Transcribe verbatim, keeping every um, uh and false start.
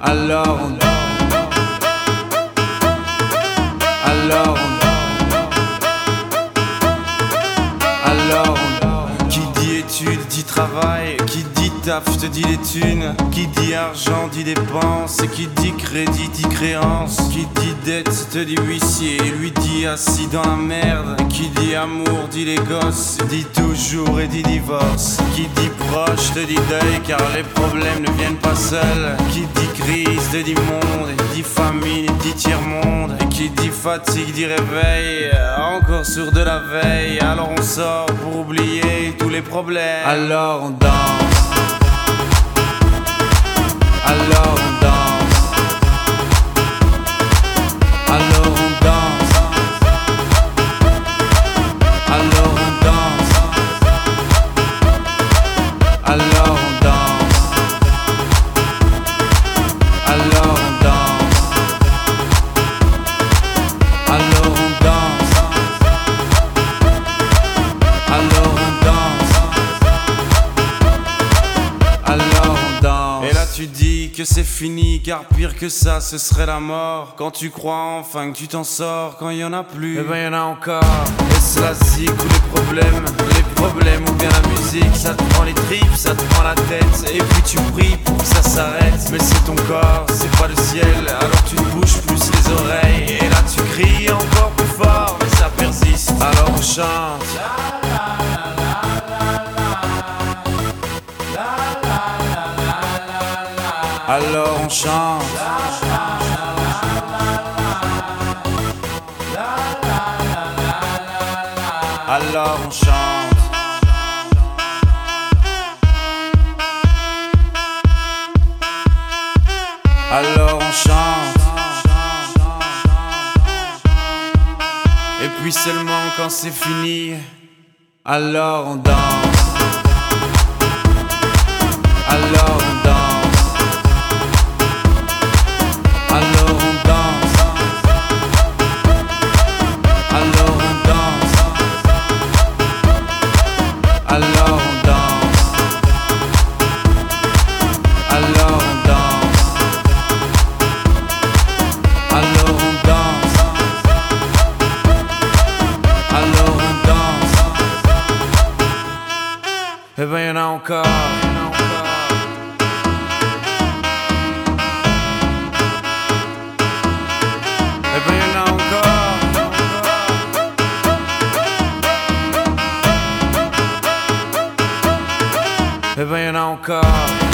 Alors on Alors on Alors on Qui dit études dit travail, qui dit taf te dit les thunes, qui dit argent dit dépenses, qui dit crédit dit créance, qui dit dette te dit huissier, lui dit assis dans la merde, qui dit amour dit les gosses, dit toujours et dit divorce, qui dit proche te dit deuil car les problèmes ne viennent pas seuls, qui dit crise te dit monde, dit famine dit tiers-monde, et qui dit fatigue dit réveil, encore sur de la veille, alors on sort pour oublier tous les problèmes, alors on danse. Alors on danse. Alors on danse. Alors on danse. Alors on danse. Alors on danse. Alors on danse. Alors on danse. Alors on danse. Et là tu dis que c'est fini, car pire que ça ce serait la mort. Quand tu crois enfin que tu t'en sors, quand il y en a plus, eh ben y en a encore. Est-ce la zik ou les problèmes, les problèmes ou bien la musique, ça te prend les tripes, ça te prend la tête, et puis tu pries pour que ça s'arrête. Mais c'est ton corps, c'est pas le ciel, alors tu te bouges plus les oreilles, et là tu cries encore plus fort, mais ça persiste, alors on chante. Alors on chante. Alors on chante. Alors on chante. Et puis seulement quand c'est fini, alors on danse. Alors on danse. Alors on danse. Alors on danse. Alors on danse. Alors on danse. Alors on danse. Alors on danse. Eh ben y'en a encore. Eh ben y'en a encore. Eh ben y'en a encore.